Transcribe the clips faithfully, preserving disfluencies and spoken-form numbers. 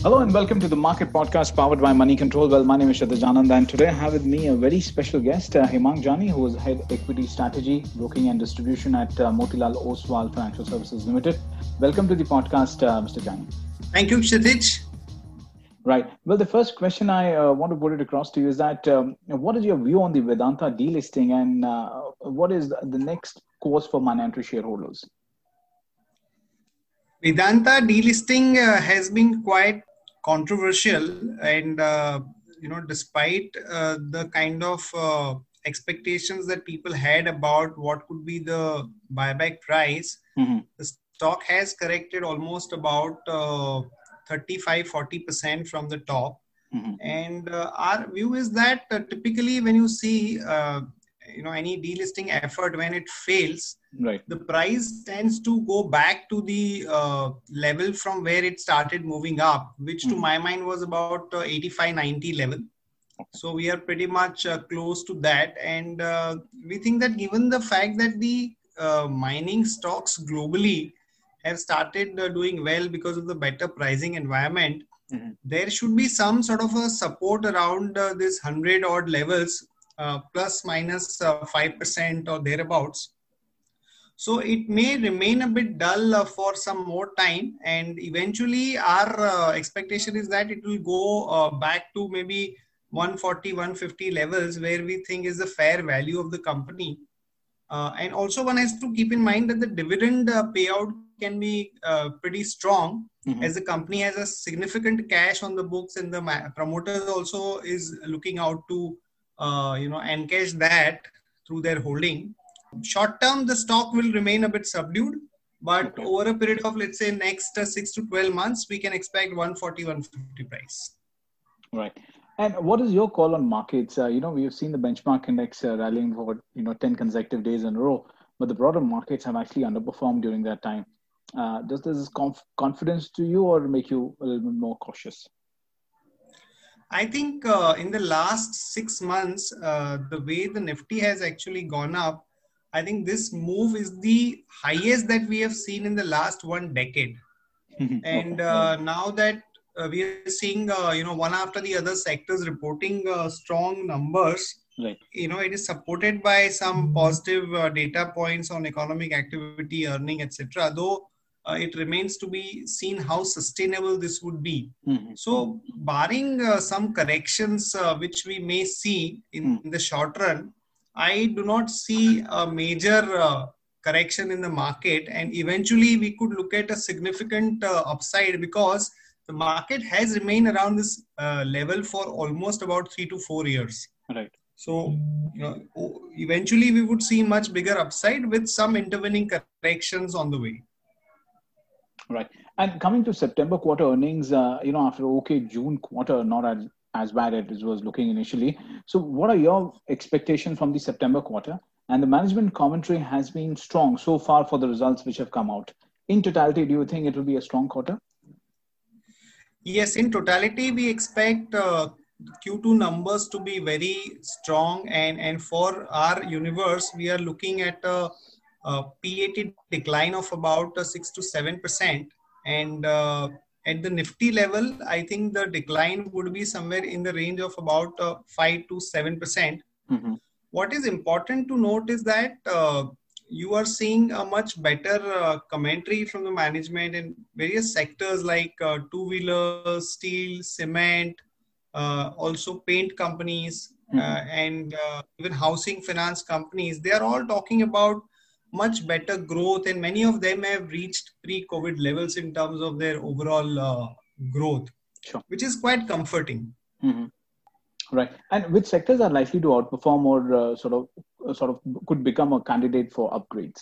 Hello and welcome to the Market Podcast powered by Money Control. Well, my name is Shatash Anand and today I have with me a very special guest, uh, Hemang Jani, who is Head Equity Strategy, Broking and Distribution at uh, Motilal Oswal Financial Services Limited. Welcome to the podcast, uh, Mister Jani. Thank you, Shatash. Right. Well, the first question I uh, want to put it across to you is that um, what is your view on the Vedanta delisting and uh, what is the next course for Manantri shareholders? Vedanta delisting uh, has been quite controversial, and uh, you know, despite uh, the kind of uh, expectations that people had about what could be the buyback price, mm-hmm. the stock has corrected almost about uh, thirty-five to forty percent from the top. Mm-hmm. And uh, our view is that uh, typically when you see uh, you know any delisting effort, when it fails, right, the price tends to go back to the uh, level from where it started moving up, which mm-hmm. to my mind was about uh, eighty-five ninety level. So we are pretty much uh, close to that, and uh, we think that given the fact that the uh, mining stocks globally have started uh, doing well because of the better pricing environment, mm-hmm. there should be some sort of a support around uh, this one hundred odd levels, uh, plus minus uh, five percent or thereabouts. So it may remain a bit dull uh, for some more time, and eventually our uh, expectation is that it will go uh, back to maybe one forty, one fifty levels, where we think is the fair value of the company. Uh, and also one has to keep in mind that the dividend uh, payout can be uh, pretty strong, mm-hmm. as the company has a significant cash on the books, and the ma- promoters also is looking out to uh, you know encash that through their holding. Short term, the stock will remain a bit subdued, but okay. over a period of, let's say, next uh, six to twelve months, we can expect one forty, one fifty price. Right. And what is your call on markets? Uh, you know, we've seen the benchmark index uh, rallying for, you know, ten consecutive days in a row, but the broader markets have actually underperformed during that time. Uh, does this conf- confidence to you or make you a little bit more cautious? I think uh, in the last six months, uh, the way the Nifty has actually gone up, I think this move is the highest that we have seen in the last one decade. And okay. uh, now that uh, we are seeing, uh, you know, one after the other sectors reporting uh, strong numbers, right. you know, it is supported by some positive uh, data points on economic activity, earning, et cetera. Though uh, it remains to be seen how sustainable this would be. Mm-hmm. So, barring uh, some corrections uh, which we may see in, mm-hmm. in the short run, I do not see a major uh, correction in the market, and eventually we could look at a significant uh, upside, because the market has remained around this uh, level for almost about three to four years. Right. So, you know, eventually we would see much bigger upside with some intervening corrections on the way. Right. And coming to September quarter earnings, uh, you know, after okay June quarter, not as as bad as it was looking initially. So what are your expectations from the September quarter? And the management commentary has been strong so far for the results which have come out. In totality, do you think it will be a strong quarter? Yes, in totality, we expect uh, Q two numbers to be very strong. And, and for our universe, we are looking at a, a P A T decline of about uh, six to seven percent. And uh, at the Nifty level, I think the decline would be somewhere in the range of about uh, five to seven percent. Mm-hmm. What is important to note is that uh, you are seeing a much better uh, commentary from the management in various sectors like uh, two-wheelers, steel, cement, uh, also paint companies, mm-hmm. uh, and uh, even housing finance companies. They are all talking about much better growth, and many of them have reached pre-COVID levels in terms of their overall uh, growth, sure. which is quite comforting. Mm-hmm. Right. And which sectors are likely to outperform or uh, sort of uh, sort of could become a candidate for upgrades?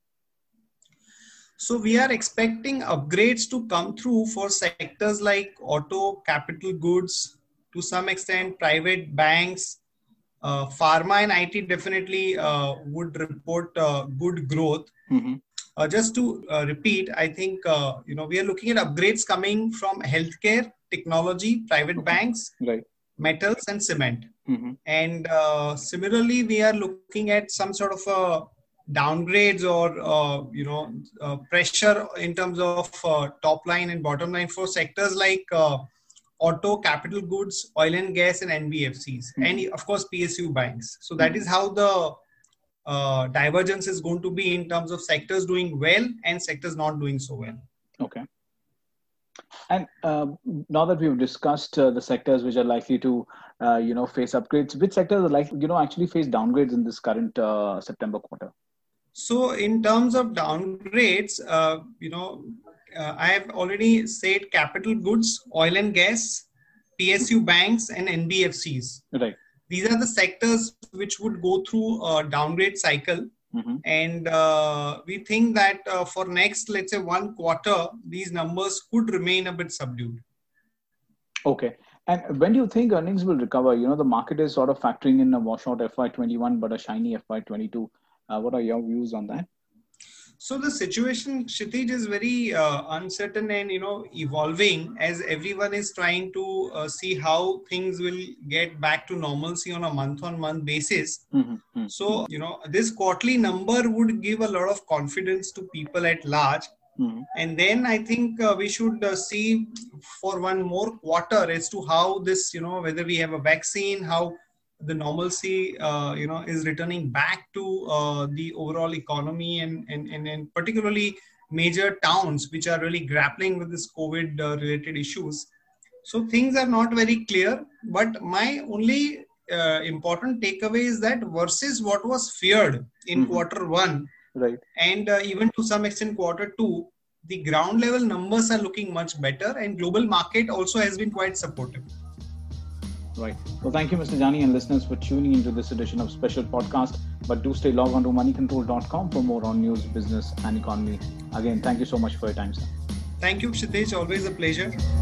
So we are expecting upgrades to come through for sectors like auto, capital goods, to some extent private banks, uh, pharma and I T definitely uh, would report uh, good growth. Mm-hmm. Uh, just to uh, repeat, I think uh, you know we are looking at upgrades coming from healthcare, technology, private okay. banks, right. metals and cement. Mm-hmm. And uh, similarly, we are looking at some sort of a downgrades or uh, you know uh, pressure in terms of uh, top line and bottom line for sectors like uh, auto, capital goods, oil and gas, and N B F Cs, mm-hmm. and of course P S U banks. So that mm-hmm. is how the uh, divergence is going to be in terms of sectors doing well and sectors not doing so well. Okay. And uh, now that we've discussed uh, the sectors which are likely to, uh, you know, face upgrades, which sectors are likely, you know, actually face downgrades in this current uh, September quarter? So in terms of downgrades, uh, you know, uh, I have already said capital goods, oil and gas, P S U banks, and N B F Cs. Right. These are the sectors which would go through a downgrade cycle. Mm-hmm. And uh, we think that uh, for next, let's say one quarter, these numbers could remain a bit subdued. Okay. And when do you think earnings will recover? You know, the market is sort of factoring in a washout F Y twenty-one, but a shiny F Y twenty-two. Uh, what are your views on that? So the situation, Kshitij, is very uh, uncertain and, you know, evolving as everyone is trying to uh, see how things will get back to normalcy on a month-on-month basis. Mm-hmm. So, you know, this quarterly number would give a lot of confidence to people at large. Mm-hmm. And then I think uh, we should uh, see for one more quarter as to how this, you know, whether we have a vaccine, how the normalcy, uh, you know, is returning back to uh, the overall economy and, and, and, and particularly major towns which are really grappling with this COVID uh, related issues. So things are not very clear, but my only uh, important takeaway is that versus what was feared in mm-hmm. quarter one, right, and uh, even to some extent quarter two, the ground level numbers are looking much better and global market also has been quite supportive. Right. Well, thank you, Mister Jani, and listeners for tuning into this edition of Special Podcast. But do stay logged on to money control dot com for more on news, business, and economy. Again, thank you so much for your time, sir. Thank you, Kshitij. Always a pleasure.